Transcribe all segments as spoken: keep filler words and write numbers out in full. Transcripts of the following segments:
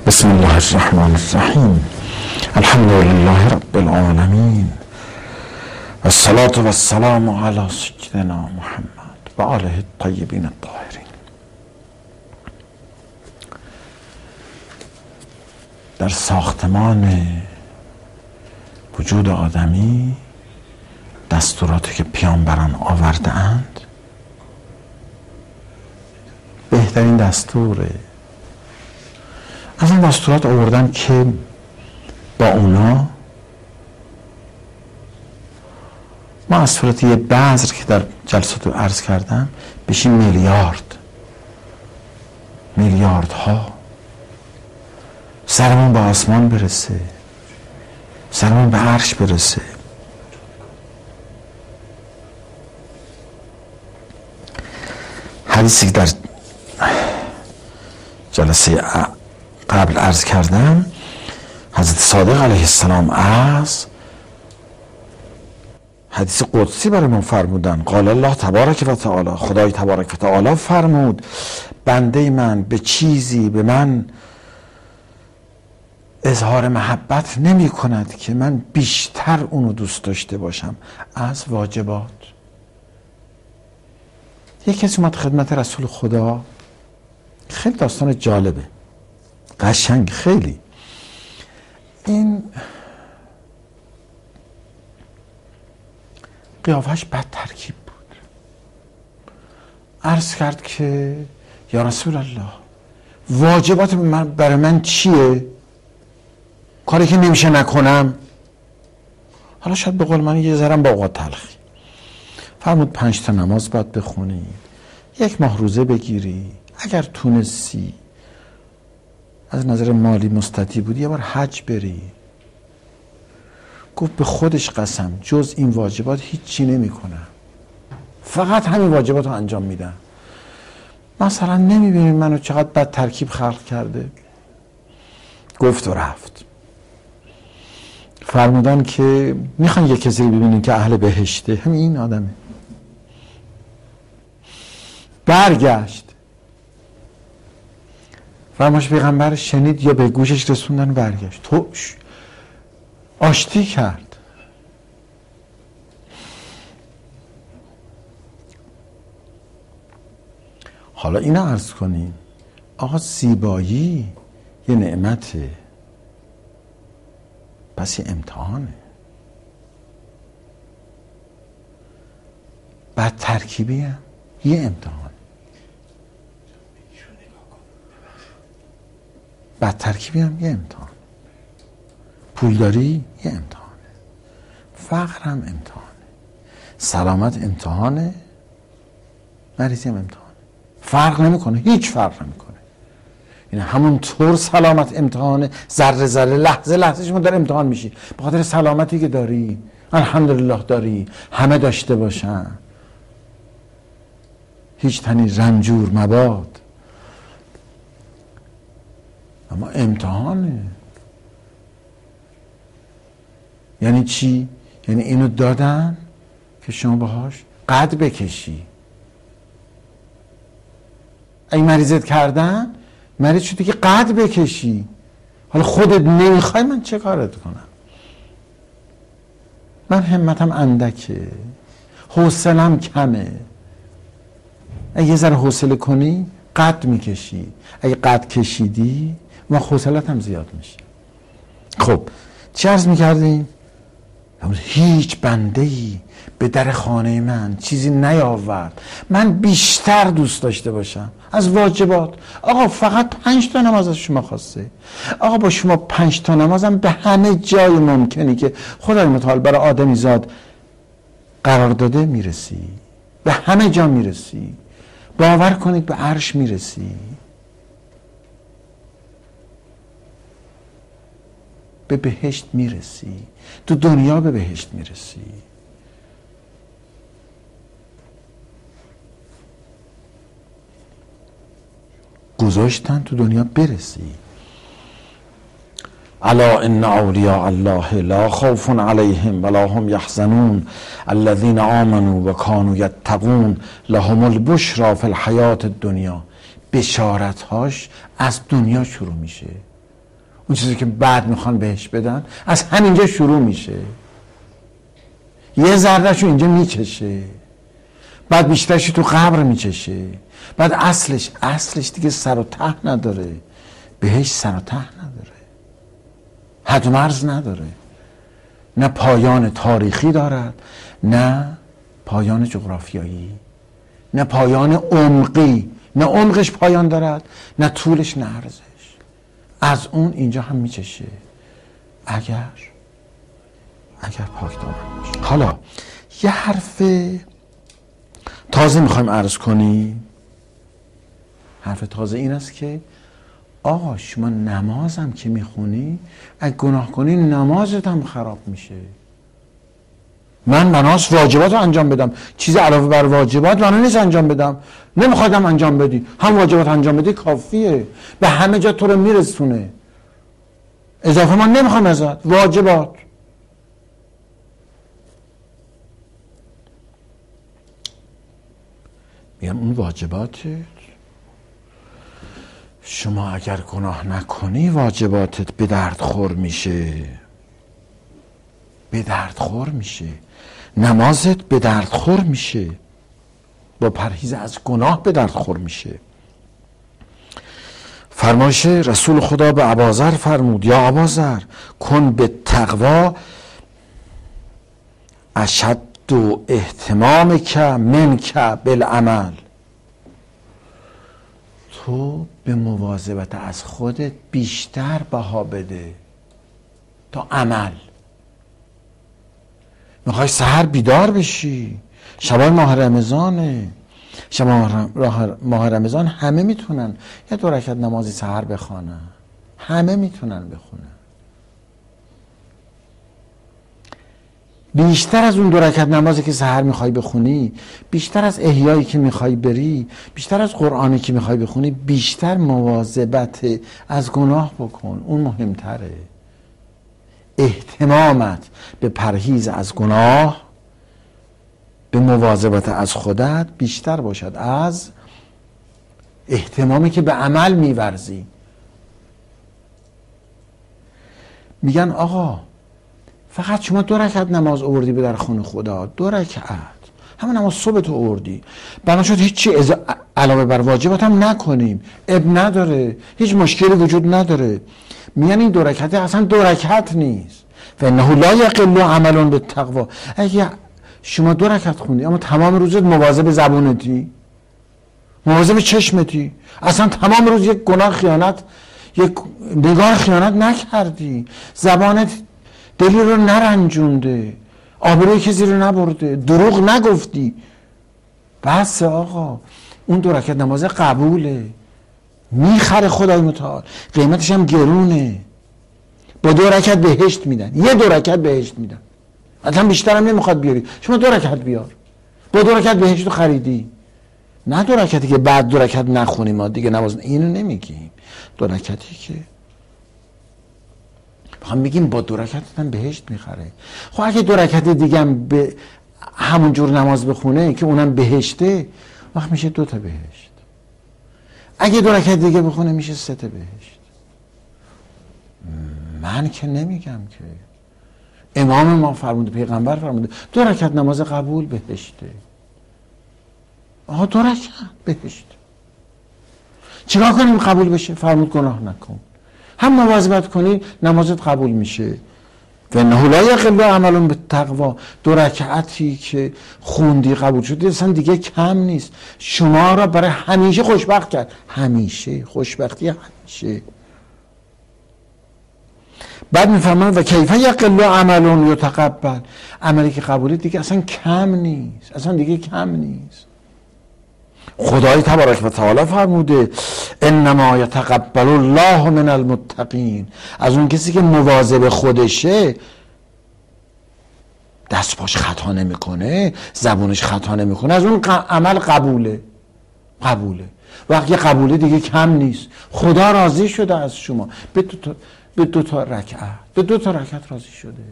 بسم الله الرحمن الرحیم. الحمد لله رب العالمین و الصلاة و السلام علی سیدنا محمد و آله الطیبین الطاهرین. در ساختمان وجود آدمی دستوراتی که پیامبران آورده اند بهترین دستوره. از این دستورات آوردن که با اونا ما از صورت یه بذر که در جلسات رو عرض کردم بشیم میلیارد میلیاردها، سرمون به آسمان برسه، سرمون به عرش برسه. حدیثی که در جلسه قبل عرض کردم حضرت صادق علیه السلام از حدیث قدسی برای من فرمودن. قال الله تبارک و تعالی، خدای تبارک و تعالی فرمود بنده من به چیزی به من اظهار محبت نمی کند که من بیشتر اونو دوست داشته باشم از واجبات. یک کسی اومد خدمت رسول خدا، خیلی داستان جالبه، قشنگ، خیلی. این قیافش بد ترکیب بود. عرض کرد که یا رسول الله واجبات من برای من چیه؟ کاری که نمیشه نکنم. حالا شاید به قول من یه ذرم با اوقات تلخی. فرمود پنج تا نماز باید بخونی، یک ماه روزه بگیری، اگر تونستی از نظر مالی مستطیع بودی یه بار حج بری. گفت به خودش قسم جز این واجبات هیچی نمی کنم، فقط همین واجبات رو انجام میدم. مثلا نمی بینید منو چقدر بد ترکیب خلق کرده؟ گفت و رفت. فرمودن که میخوان یک کسی ببینین که اهل بهشته، همین این آدمه. برگشت، فرماش پیغمبر شنید یا به گوشش رسوندن و برگشت. توش آشتی کرد. حالا اینو عرض کنیم آقا زیبایی یه نعمته، پس یه امتحانه. بعد ترکیبی هم یه امتحان، بعد ترکیبی هم یه امتحان، پولداری یه امتحانه، فقر هم امتحانه، سلامت امتحانه، مریضی هم امتحانه. فرق نمیکنه، هیچ فرق نمیکنه. یعنی همونطور سلامت امتحانه، ذره ذره لحظه لحظه شما در امتحان میشی به خاطر سلامتی که داری. الحمدلله داری، همه داشته باشن، هیچ تنی رنجور مباد. اما امتحانه. یعنی چی؟ یعنی اینو دادن که شما باهاش قد بکشی. اگه مریضت کردن مریض شدی که قد بکشی. حالا خودت نمیخوای، من چه کارت کنم؟ من همتم اندکه، حوصلم کمه. اگه یه ذره حوصله کنی قد میکشی، اگه قد کشیدی ما حوصلت هم زیاد میشه. خب چه عرض میکردیم؟ هیچ بنده‌ای به در خانه من چیزی نیاورد من بیشتر دوست داشته باشم از واجبات. آقا فقط پنج تا نماز از شما خواسته. آقا با شما پنج تا نمازم به همه جای ممکنی که خدای متعال برای آدمی زاد قرار داده میرسی، به همه جا میرسی. باور کنید به عرش میرسی، به بهشت میرسی، تو دنیا به بهشت میرسی. گذاشتن تو دنیا برسی. الا ان اولیاء الله لا خوف علیهم ولا هم یحزنون الذین آمنوا و کانوا یتقون لهم البشری فی الحیات الدنیا. بشارتهاش از دنیا شروع میشه. اون چیزی که بعد میخوان بهش بدن از همینجا شروع میشه. یه ذرهشو اینجا میکشه، بعد بیشترشو تو قبر میکشه، بعد اصلش اصلش دیگه سر و ته نداره. بهش سر و ته نداره، حد و مرز نداره، نه پایان تاریخی دارد، نه پایان جغرافیایی، نه پایان عمقی، نه عمقش پایان دارد، نه طولش، نه عرضش. از اون اینجا هم میچشه اگر اگر پاک دامن باشه. حالا یه حرف تازه میخوایم عرض کنیم. حرف تازه این است که آقا شما نمازم که میخونی، اگه گناه کنی نمازت هم خراب میشه. من بناس واجبات رو انجام بدم، چیز علاوه بر واجبات بنا نیست انجام بدم. نمیخوادم انجام بدی، هم واجبات انجام بدی کافیه، به همه جا تو رو میرسونه. اضافه من نمیخوام ازت، واجبات. میگم اون واجباتت، شما اگر گناه نکنی واجباتت به درد خور میشه، به درد خور میشه. نمازت به درد خور میشه، با پرهیز از گناه به درد خور میشه. فرمایش رسول خدا به اباذر فرمود یا اباذر کن به تقوا اشد و اهتمام که من که بالعمل. تو به مواظبت از خودت بیشتر بها بده تا عمل. میخوای سحر بیدار بشی، شبای ماه رمضانه، شب ماه رمضان همه میتونن یه دو رکعت نمازی سحر بخوانن، همه میتونن بخونن. بیشتر از اون دو رکعت نمازی که سحر میخوای بخونی، بیشتر از احیایی که میخوای بری، بیشتر از قرآنی که میخوای بخونی، بیشتر مواظبت از گناه بکن. اون مهمتره. اهتمامت به پرهیز از گناه، به مواظبت از خودت بیشتر باشد از اهتمامی که به عمل میورزی. میگن آقا فقط شما دو رکعت نماز آوردی به در خونه خدا، دو رکعت، همه نماز صبح تو آوردی، بنا شد هیچی علاوه بر واجبات هم نکنیم، اب نداره، هیچ مشکلی وجود نداره. میگن این دو رکعت اصلا دو رکعت نیست. فانه لا یقل عمل بالتقوا. اگه شما دو رکعت خوندی اما تمام روزت مواظب زبونتی، مواظب چشمتی، اصلا تمام روز یک گناه خیانت، یک نگاه خیانت نکردی، زبانت دلی رو نرنجونده، آبروی کسی رو نبرده، دروغ نگفتی، بس آقا اون دو رکعت نماز قبوله، میخره خدای متعال، قیمتش هم گرونه. با دو رکعت بهشت میدن، یه دو رکعت بهشت میدن، اصلا بیشتر هم نمیخواد بیاری، شما دو رکعت بیار، با دو رکعت بهشت رو خریدی. نه دو رکعتی که بعد دو رکعت نخونیم ما دیگه نماز، اینو نمیگیم. دو رکعتی که میخوام میگیم با دو رکعت هم بهشت میخره. خب اگه دو رکعت دیگه هم به همون جور نماز بخونه که اونم بهشته، وقت میشه دو تا بهشت. اگه دو رکعت دیگه بخونه میشه سه تا بهشت. من که نمیگم که، امام ما فرموده، پیغمبر فرموده دو رکعت نماز قبول بهشته. آها دو رکعت بهشت. چیکار کنیم قبول بشه؟ فرمود گناه نکن، هم مواظبت کنی نمازت قبول میشه. فانه لا یقل عمل بالتقوا. دو رکعتی که خوندی قبول شد اصلا دیگه کم نیست، شما را برای همیشه خوشبخت کرد. همیشه خوشبختی، همیشه. بعد میفهمن و کیف یقل عمل یتقبل. عملی که قبولی دیگه اصلا کم نیست، اصلا دیگه کم نیست. خدای تبارک و تعالی فرموده انما یتقبل الله من المتقین. از اون کسی که مواظب خودشه، دست پاش خطا نمیکنه، زبونش خطا نمیکنه، از اون عمل قبوله. قبوله. وقتی قبوله دیگه کم نیست. خدا راضی شده از شما به دو تا به دو تا رکعت، به دو تا رکعت راضی شده.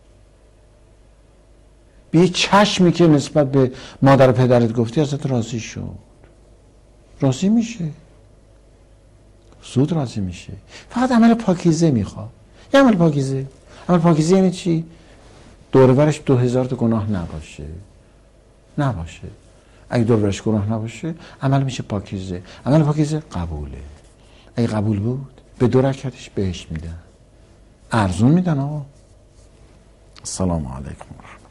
به یه چشمی که نسبت به مادر و پدرت گفتی ازت راضی شد، راضی میشه. زود راضی میشه. فقط عمل پاکیزه میخواد. یه عمل پاکیزه. عمل پاکیزه یعنی چی؟ دور و برش دو هزار تا گناه نباشه. نباشه. اگه دور و برش گناه نباشه عمل میشه پاکیزه. عمل پاکیزه قبوله. اگه قبول بود به دو رکعتش بهش میدن. ارزون میدن آقا. السلام علیکم.